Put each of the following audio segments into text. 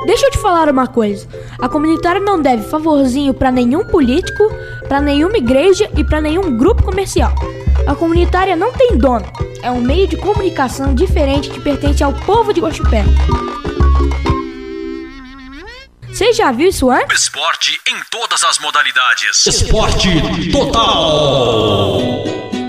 Deixa eu te falar uma coisa. A comunitária não deve favorzinho pra nenhum político, pra nenhuma igreja e pra nenhum grupo comercial. A comunitária não tem dono. É um meio de comunicação diferente que pertence ao povo de Guaxupé. Você já viu isso antes? Esporte em todas as modalidades. Esporte total.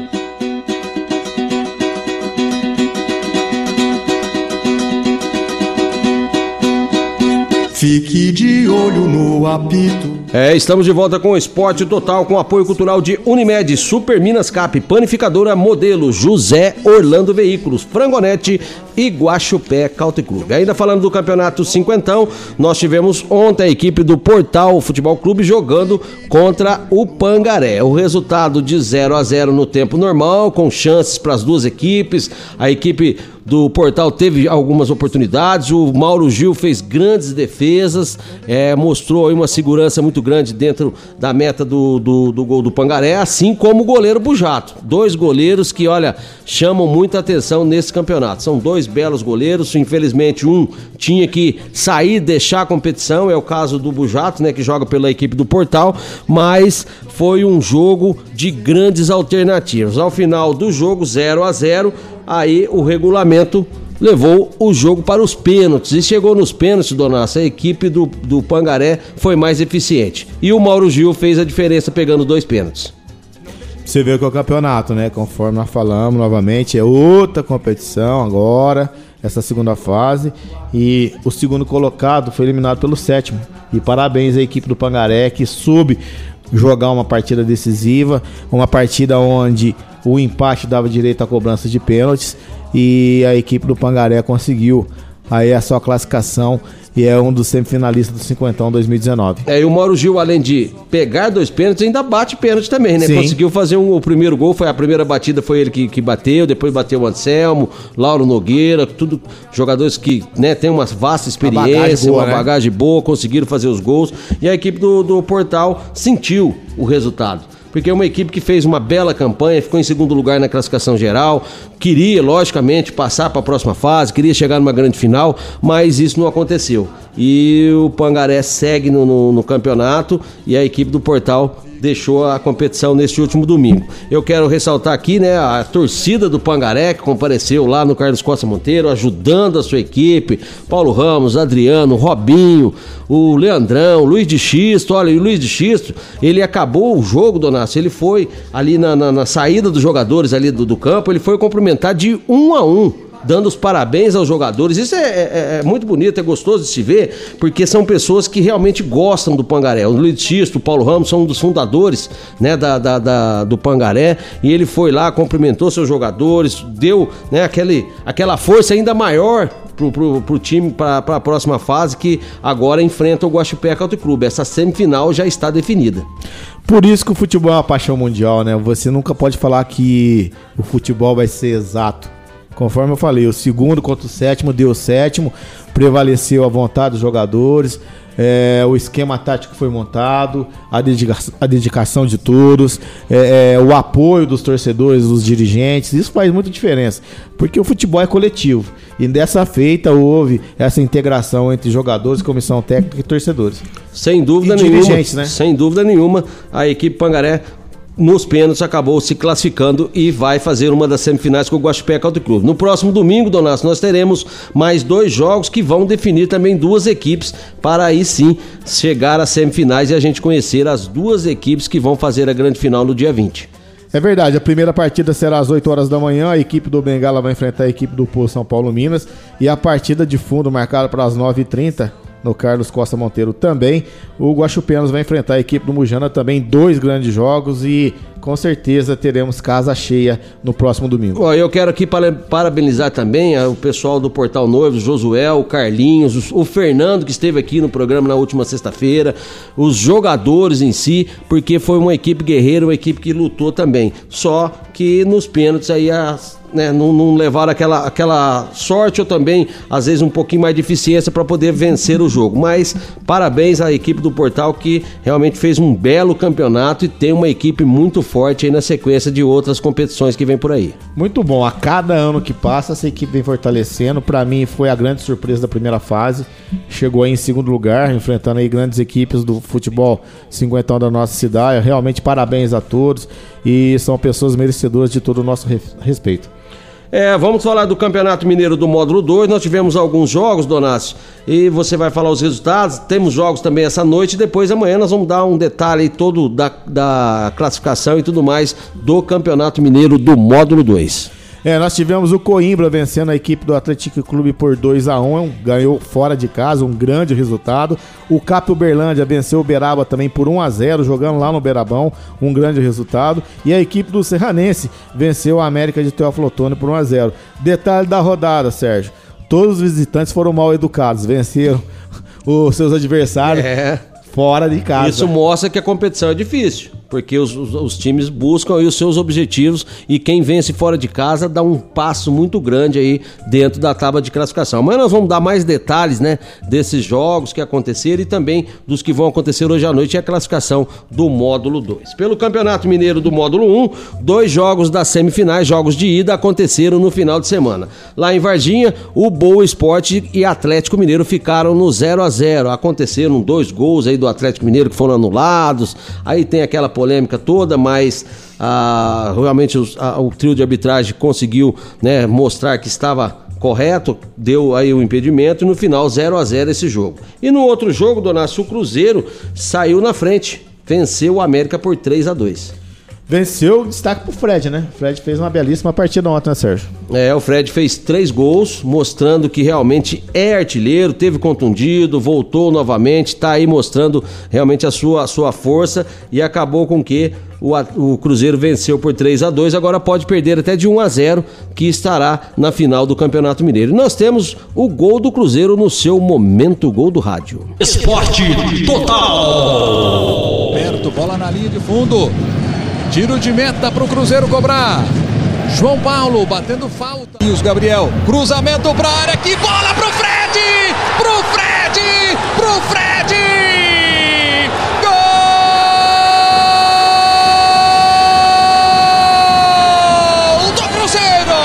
Fique de olho no apito. Estamos de volta com o Esporte Total, com apoio cultural de Unimed, Super Minas Cap, Panificadora Modelo, José Orlando Veículos, Frangonete e Guaxupé Country Club. Ainda falando do campeonato cinquentão, nós tivemos ontem a equipe do Portal Futebol Clube jogando contra o Pangaré. O resultado de 0-0 no tempo normal, com chances para as duas equipes. A equipe do Portal teve algumas oportunidades, o Mauro Gil fez grandes defesas, mostrou aí uma segurança muito grande dentro da meta do gol do Pangaré, assim como o goleiro Bujato. Dois goleiros que, olha, chamam muita atenção nesse campeonato. São dois belos goleiros, infelizmente um tinha que sair, deixar a competição, é o caso do Bujato, né, que joga pela equipe do Portal, mas foi um jogo de grandes alternativas. Ao final do jogo, 0-0, aí o regulamento levou o jogo para os pênaltis, e chegou nos pênaltis, Donaça, a equipe do Pangaré foi mais eficiente, e o Mauro Gil fez a diferença pegando 2 pênaltis. Você vê que é o campeonato, né? Conforme nós falamos novamente, é outra competição agora, essa segunda fase, e o segundo colocado foi eliminado pelo sétimo. E parabéns à equipe do Pangaré, que soube jogar uma partida decisiva, uma partida onde o empate dava direito à cobrança de pênaltis, e a equipe do Pangaré conseguiu aí a sua classificação e é um dos semifinalistas do Cinquentão 2019. E o Mauro Gil, além de pegar 2 pênaltis, ainda bate pênalti também, né? Sim. Conseguiu fazer o primeiro gol, a primeira batida foi ele que bateu, depois bateu o Anselmo, Lauro Nogueira, tudo jogadores que, né, tem uma vasta experiência, uma bagagem boa, conseguiram fazer os gols, e a equipe do Portal sentiu o resultado. Porque é uma equipe que fez uma bela campanha, ficou em segundo lugar na classificação geral, queria, logicamente, passar para a próxima fase, queria chegar numa grande final, mas isso não aconteceu. E o Pangaré segue no campeonato, e a equipe do Portal deixou a competição neste último domingo. Eu quero ressaltar aqui, né, a torcida do Pangaré, que compareceu lá no Carlos Costa Monteiro, ajudando a sua equipe, Paulo Ramos, Adriano, Robinho, o Leandrão, Luiz de Xisto. Olha, e o Luiz de Xisto, ele acabou o jogo, Donácio, ele foi ali na saída dos jogadores ali do campo, ele foi cumprimentar de 1 a 1, dando os parabéns aos jogadores. Isso é muito bonito, é gostoso de se ver, porque são pessoas que realmente gostam do Pangaré. O Luiz Xisto, o Paulo Ramos são um dos fundadores, né, do Pangaré, e ele foi lá, cumprimentou seus jogadores, deu, né, aquela força ainda maior pro time para a próxima fase, que agora enfrenta o Guaxupé Country Club. Essa semifinal já está definida. Por isso que o futebol é uma paixão mundial, né? Você nunca pode falar que o futebol vai ser exato. Conforme eu falei, o segundo contra o sétimo deu o sétimo, prevaleceu a vontade dos jogadores, o esquema tático foi montado, a dedicação de todos, o apoio dos torcedores, dos dirigentes. Isso faz muita diferença, porque o futebol é coletivo, e dessa feita houve essa integração entre jogadores, comissão técnica e torcedores. Sem dúvida nenhuma, dirigentes, né? Sem dúvida nenhuma, a equipe Pangaré nos pênaltis acabou se classificando e vai fazer uma das semifinais com o Guaxupé Country Club. No próximo domingo, Donácio, nós teremos mais 2 jogos que vão definir também 2 equipes, para aí sim chegar às semifinais e a gente conhecer as 2 equipes que vão fazer a grande final no dia 20. É verdade, a primeira partida será às 8 horas da manhã, a equipe do Bengala vai enfrentar a equipe do Poço São Paulo Minas, e a partida de fundo marcada para as 9h30 no Carlos Costa Monteiro também. O Guaxupenos vai enfrentar a equipe do Mujana também, 2 grandes jogos, e com certeza teremos casa cheia no próximo domingo. Eu quero aqui parabenizar também o pessoal do Portal Noivos, Josué, o Carlinhos, o Fernando, que esteve aqui no programa na última sexta-feira, os jogadores em si, porque foi uma equipe guerreira, uma equipe que lutou também, só que nos pênaltis aí não levaram aquela sorte, ou também às vezes um pouquinho mais de eficiência para poder vencer o jogo. Mas parabéns à equipe do Portal, que realmente fez um belo campeonato e tem uma equipe muito forte aí na sequência de outras competições que vem por aí. Muito bom, a cada ano que passa essa equipe vem fortalecendo. Para mim foi a grande surpresa da primeira fase, chegou aí em segundo lugar, enfrentando aí grandes equipes do futebol 50 da nossa cidade. Realmente parabéns a todos e são pessoas merecedoras de todo o nosso respeito. Vamos falar do Campeonato Mineiro do Módulo 2, nós tivemos alguns jogos, Donácio, e você vai falar os resultados, temos jogos também essa noite, e depois amanhã nós vamos dar um detalhe aí todo da classificação e tudo mais do Campeonato Mineiro do Módulo 2. Nós tivemos o Coimbra vencendo a equipe do Atlético Clube por 2-1, ganhou fora de casa, um grande resultado. O Cap Uberlândia venceu o Uberaba também por 1-0, jogando lá no Berabão, um grande resultado. E a equipe do Serranense venceu a América de Teófilo Otoni por 1-0. Detalhe da rodada, Sérgio, todos os visitantes foram mal educados, venceram os seus adversários fora de casa. Isso mostra que a competição é difícil, porque os times buscam aí os seus objetivos e quem vence fora de casa dá um passo muito grande aí dentro da tábua de classificação. Amanhã nós vamos dar mais detalhes, né, desses jogos que aconteceram e também dos que vão acontecer hoje à noite e a classificação do Módulo 2. Pelo Campeonato Mineiro do Módulo 1, 2 jogos das semifinais, jogos de ida, aconteceram no final de semana. Lá em Varginha, o Boa Esporte e Atlético Mineiro ficaram no 0-0. Aconteceram 2 gols aí do Atlético Mineiro que foram anulados, aí tem aquela polêmica toda, mas realmente o trio de arbitragem conseguiu, né, mostrar que estava correto, deu aí o impedimento e no final 0-0 esse jogo. E no outro jogo, Donácio, o Cruzeiro saiu na frente, venceu o América por 3-2. Venceu, destaque pro Fred, né? O Fred fez uma belíssima partida ontem, né, Sérgio? O Fred fez 3 gols, mostrando que realmente é artilheiro, teve contundido, voltou novamente, tá aí mostrando realmente a sua força e acabou com que o Cruzeiro venceu por 3-2, agora pode perder até de 1-0, que estará na final do Campeonato Mineiro. E nós temos o gol do Cruzeiro no seu momento gol do rádio. Esporte Total. Perto, bola na linha de fundo. Tiro de meta para o Cruzeiro cobrar. João Paulo batendo falta. E os Gabriel, cruzamento para a área. Que bola pro Fred! Pro Fred! Pro Fred! Gol do Cruzeiro!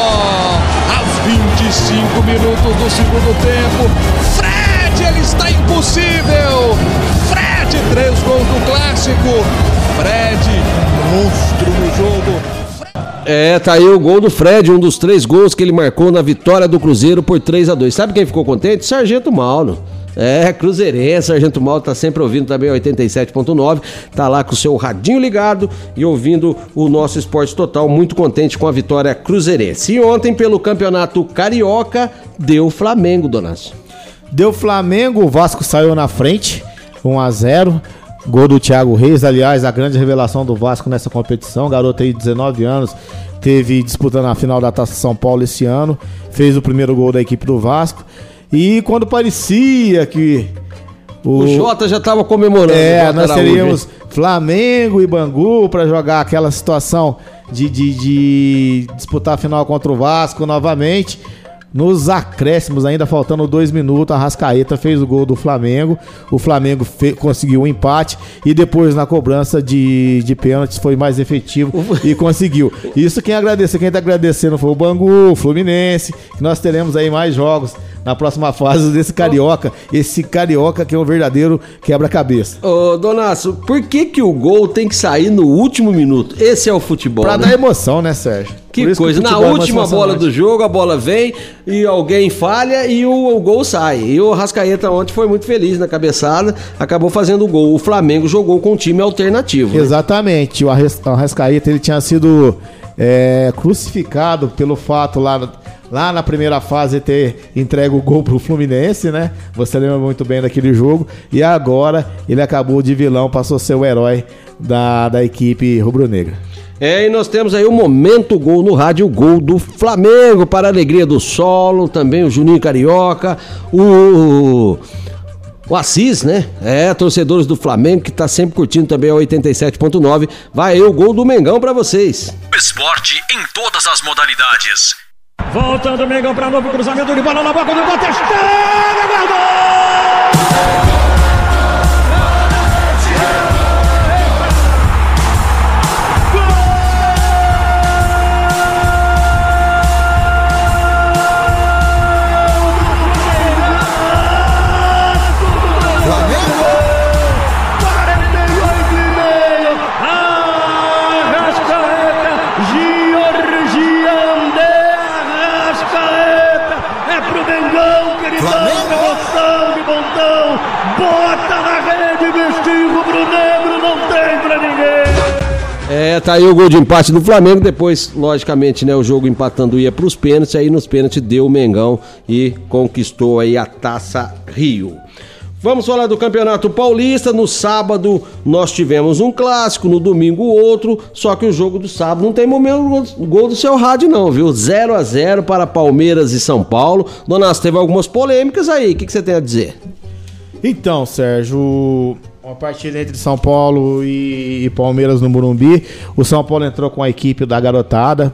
Aos 25 minutos do segundo tempo. Fred, ele está impossível! Fred, 3 gols do clássico. Fred, monstro no jogo. Tá aí o gol do Fred, um dos 3 gols que ele marcou na vitória do Cruzeiro por 3-2. Sabe quem ficou contente? Sargento Mauro. Cruzeirense, Sargento Mauro tá sempre ouvindo também 87.9, tá lá com o seu radinho ligado e ouvindo o nosso Esporte Total, muito contente com a vitória cruzeirense. E ontem pelo Campeonato Carioca, deu Flamengo, Donácio. Deu Flamengo, o Vasco saiu na frente, 1-0. Gol do Thiago Reis, aliás, a grande revelação do Vasco nessa competição. Garoto aí de 19 anos, teve disputando a final da Taça São Paulo esse ano, fez o primeiro gol da equipe do Vasco. E quando parecia que o Jota já estava comemorando. Nós teríamos Flamengo e Bangu para jogar aquela situação de disputar a final contra o Vasco novamente. Nos acréscimos, ainda faltando 2 minutos, a Arrascaeta fez o gol do Flamengo. O Flamengo conseguiu o empate e depois na cobrança de pênaltis foi mais efetivo e conseguiu. Isso quem está agradecendo foi o Bangu, o Fluminense, que nós teremos aí mais jogos na próxima fase desse Carioca. Esse Carioca que é um verdadeiro quebra-cabeça. Ô, Donácio, por que o gol tem que sair no último minuto? Esse é o futebol, pra dar emoção, né, Sérgio? Que coisa, na última bola do jogo, a bola vem e alguém falha e o gol sai. E o Arrascaeta ontem foi muito feliz na cabeçada, acabou fazendo o gol. O Flamengo jogou com um time alternativo. Exatamente, né? O Arrascaeta ele tinha sido crucificado pelo fato lá na primeira fase ter entregue o gol pro Fluminense, né? Você lembra muito bem daquele jogo. E agora ele acabou de vilão, passou a ser o herói da equipe rubro-negra. E nós temos aí o momento gol no rádio, o gol do Flamengo, para a alegria do Solo, também o Juninho Carioca, o Assis, né? Torcedores do Flamengo, que tá sempre curtindo também a 87.9. Vai aí o gol do Mengão para vocês. Esporte em todas as modalidades. Voltando o Mengão para novo cruzamento de bola na boca do Batista, guardou! Meritão, emoção de montão, bota na rede, vestiu rubro-negro, não tem pra ninguém. Tá aí o gol de empate do Flamengo, depois, logicamente, né, o jogo empatando ia pros pênaltis, aí nos pênaltis deu o Mengão e conquistou aí a Taça Rio. Vamos falar do Campeonato Paulista. No sábado nós tivemos um clássico, no domingo outro, só que o jogo do sábado não tem momento gol do seu rádio não, viu? 0-0 para Palmeiras e São Paulo. Donato, teve algumas polêmicas aí, o que você tem a dizer? Então, Sérgio, uma partida entre São Paulo e Palmeiras no Morumbi. O São Paulo entrou com a equipe da garotada.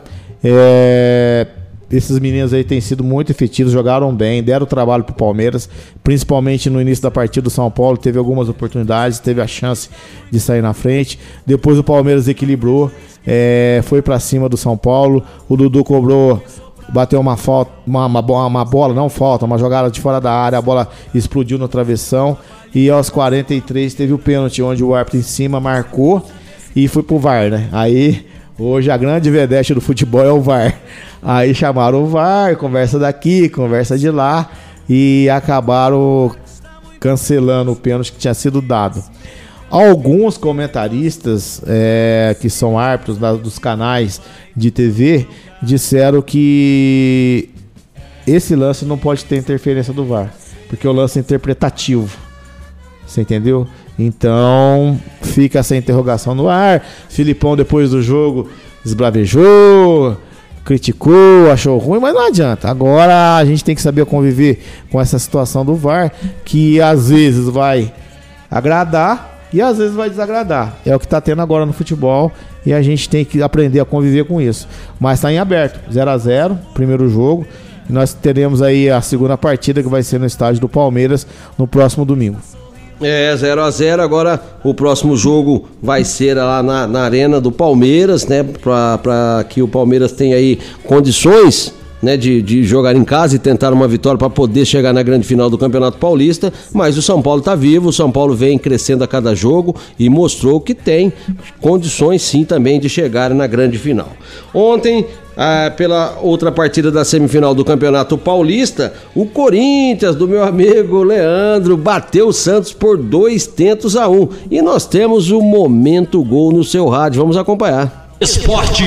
Esses meninos aí têm sido muito efetivos, jogaram bem, deram trabalho pro Palmeiras, principalmente no início da partida. Do São Paulo teve algumas oportunidades, teve a chance de sair na frente. Depois o Palmeiras equilibrou, foi pra cima do São Paulo. O Dudu cobrou, bateu uma falta, uma bola, não falta, uma jogada de fora da área, a bola explodiu no travessão. E aos 43 teve o pênalti, onde o árbitro em cima marcou e foi pro VAR, né? Aí, hoje a grande vedete do futebol é o VAR. Aí chamaram o VAR, conversa daqui, conversa de lá, e acabaram cancelando o pênalti que tinha sido dado. Alguns comentaristas, que são árbitros dos canais de TV, disseram que esse lance não pode ter interferência do VAR, porque o lance é interpretativo. Você entendeu? Então fica essa interrogação no ar. Filipão, depois do jogo, esbravejou, criticou, achou ruim, mas não adianta. Agora a gente tem que saber conviver com essa situação do VAR, que às vezes vai agradar e às vezes vai desagradar. É o que está tendo agora no futebol e a gente tem que aprender a conviver com isso. Mas está em aberto, 0-0, primeiro jogo. E nós teremos aí a segunda partida, que vai ser no estádio do Palmeiras no próximo domingo. 0-0, agora o próximo jogo vai ser lá na arena do Palmeiras, né, para que o Palmeiras tenha aí condições, né, de jogar em casa e tentar uma vitória para poder chegar na grande final do Campeonato Paulista. Mas o São Paulo tá vivo, o São Paulo vem crescendo a cada jogo e mostrou que tem condições sim também de chegar na grande final. Ontem, pela outra partida da semifinal do Campeonato Paulista, o Corinthians, do meu amigo Leandro, bateu o Santos por 2-1. E nós temos o Momento Gol no seu rádio, vamos acompanhar. Esporte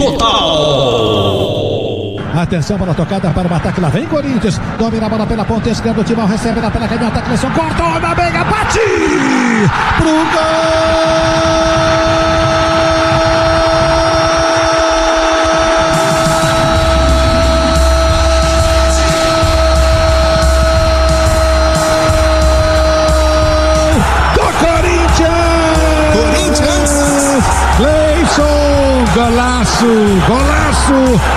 Total. Atenção para a tocada, para o ataque, lá vem Corinthians, domina a bola pela ponta esquerda, o Timão recebe na pela canhota, Cleison corta, olha a mega, bate pro gol! Golaço, golaço,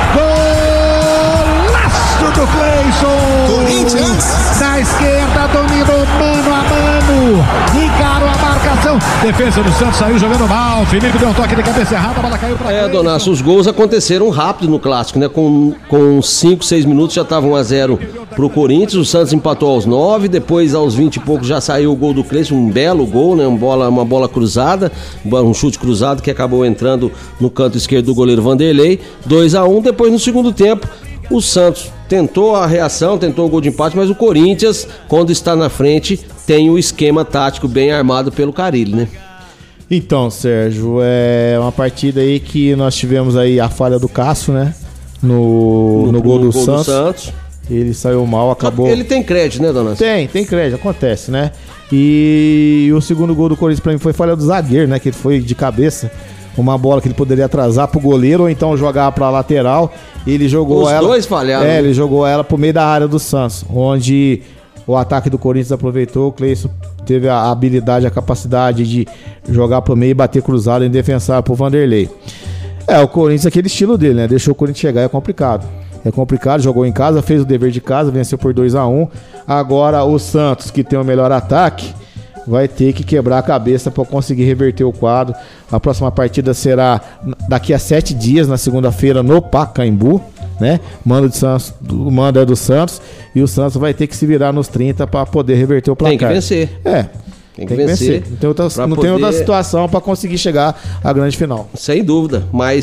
golaço do Cleison! Corinthians! Na esquerda, dominou mano a mano, encarou a marcação, defesa do Santos saiu jogando mal, Felipe deu um toque de cabeça errada, a bola caiu pra Cleison. Donato, os gols aconteceram rápido no clássico, né? Com 5, 6 minutos já estava 1-0 pro Corinthians, o Santos empatou aos 9, depois aos 20 e pouco já saiu o gol do Cleison, um belo gol, né? Uma bola cruzada, um chute cruzado que acabou entrando no canto esquerdo do goleiro Vanderlei, 2-1, depois no segundo tempo o Santos tentou a reação, tentou o gol de empate, mas o Corinthians, quando está na frente, tem o esquema tático bem armado pelo Carille, né? Então, Sérgio, é uma partida aí que nós tivemos aí a falha do Cássio, né? No gol do Santos. Ele saiu mal, acabou... Ele tem crédito, né, dona? Tem crédito, acontece, né? E o segundo gol do Corinthians pra mim foi falha do zagueiro, né? Que ele foi de cabeça. Uma bola que ele poderia atrasar pro goleiro ou então jogar pra lateral. Ele jogou ela... Os dois falharam. Ele jogou ela pro meio da área do Santos, onde o ataque do Corinthians aproveitou. O Cleison teve a habilidade, a capacidade de jogar pro meio e bater cruzado em defensar pro Vanderlei. O Corinthians, aquele estilo dele, né? Deixou o Corinthians chegar, é complicado. Jogou em casa, fez o dever de casa, venceu por 2-1. Agora o Santos, que tem o melhor ataque, vai ter que quebrar a cabeça para conseguir reverter o quadro. A próxima partida será daqui a 7 dias, na segunda-feira, no Pacaembu, né? O mando é do Santos e o Santos vai ter que se virar nos 30 para poder reverter o placar. Tem que vencer. Tem que vencer. Não tem outra situação para conseguir chegar à grande final. Sem dúvida, mas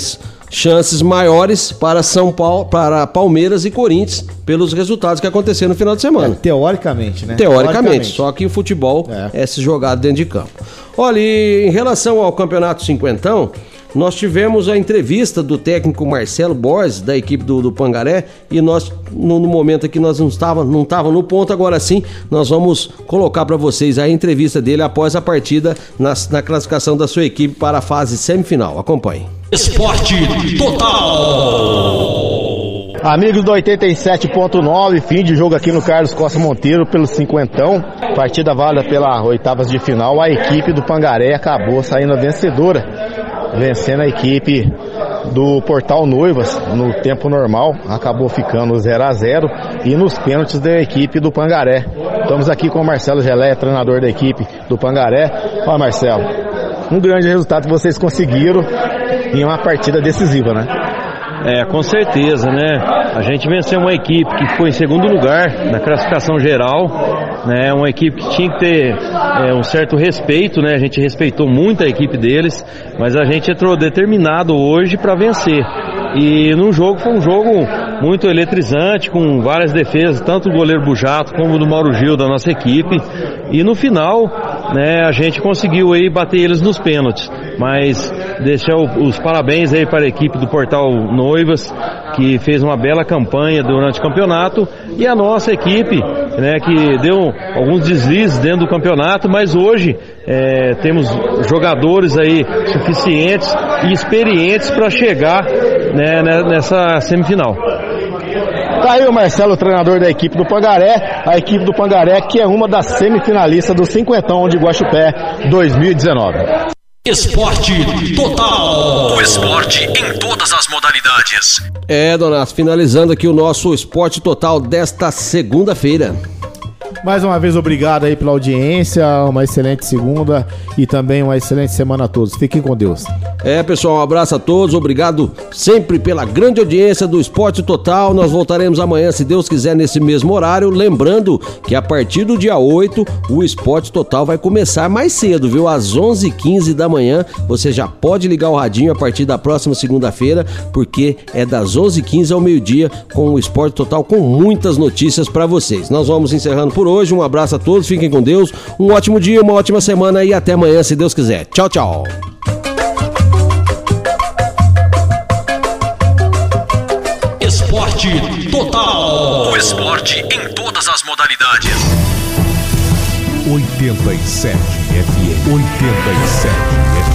chances maiores para São Paulo, para Palmeiras e Corinthians, pelos resultados que aconteceram no final de semana. Teoricamente, né? Teoricamente, só que o futebol é se jogado dentro de campo. Olha, e em relação ao Campeonato Cinquentão, nós tivemos a entrevista do técnico Marcelo Borges, da equipe do Pangaré, e nós, no momento aqui, nós não estava no ponto, agora sim, nós vamos colocar para vocês a entrevista dele após a partida na classificação da sua equipe para a fase semifinal. Acompanhe. Esporte Total. Amigos do 87.9, fim de jogo aqui no Carlos Costa Monteiro pelo cinquentão, partida válida pela oitavas de final. A equipe do Pangaré acabou saindo vencedora, vencendo a equipe do Portal Noivas no tempo normal, acabou ficando 0-0 e nos pênaltis da equipe do Pangaré. Estamos aqui com o Marcelo Gelé, treinador da equipe do Pangaré. Ó, Marcelo, um grande resultado que vocês conseguiram em uma partida decisiva, né? Com certeza, né? A gente venceu uma equipe que ficou em segundo lugar na classificação geral, né? Uma equipe que tinha que ter um certo respeito, né? A gente respeitou muito a equipe deles, mas a gente entrou determinado hoje para vencer. E no jogo foi um jogo muito eletrizante, com várias defesas, tanto do goleiro Bujato como do Mauro Gil da nossa equipe. E no final, né, a gente conseguiu aí bater eles nos pênaltis. Mas deixar os parabéns aí para a equipe do Portal Noivas, que fez uma bela campanha durante o campeonato, e a nossa equipe, né, que deu alguns deslizes dentro do campeonato, mas hoje temos jogadores aí suficientes e experientes para chegar, né, nessa semifinal. Tá aí o Marcelo, treinador da equipe do Pangaré, a equipe do Pangaré que é uma das semifinalistas do Cinquentão de Guaxupé 2019. Esporte Total. O esporte em todas as modalidades. Donato, finalizando aqui o nosso Esporte Total desta segunda-feira. Mais uma vez, obrigado aí pela audiência, uma excelente segunda e também uma excelente semana a todos. Fiquem com Deus. Pessoal, um abraço a todos, obrigado sempre pela grande audiência do Esporte Total. Nós voltaremos amanhã, se Deus quiser, nesse mesmo horário. Lembrando que a partir do dia 8, o Esporte Total vai começar mais cedo, viu? Às 11h15 da manhã. Você já pode ligar o radinho a partir da próxima segunda-feira, porque é das 11h15 ao meio-dia, com o Esporte Total, com muitas notícias para vocês. Nós vamos encerrando por hoje. Um abraço a todos, fiquem com Deus. Um ótimo dia, uma ótima semana e até amanhã, se Deus quiser. Tchau, tchau. Esporte Total. O esporte em todas as modalidades. 87 FM. 87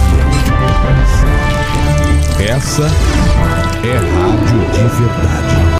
FM. Essa é rádio de verdade.